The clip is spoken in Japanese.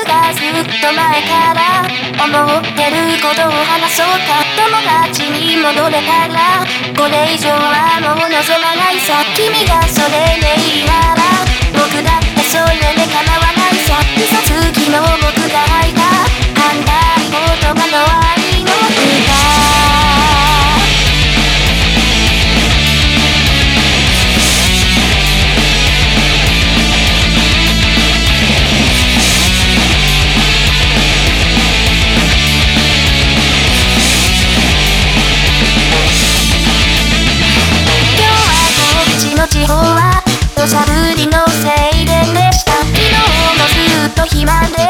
がずっと前から思ってることを話そうか。友達に戻れたらこれ以上はもう望まないさ。君がそれでいいなら僕だってそれで構わないさ。嘘つきの僕が吐いた反対言葉の愛の歌。地方は土砂降りのせいででした。昨日もずっと暇で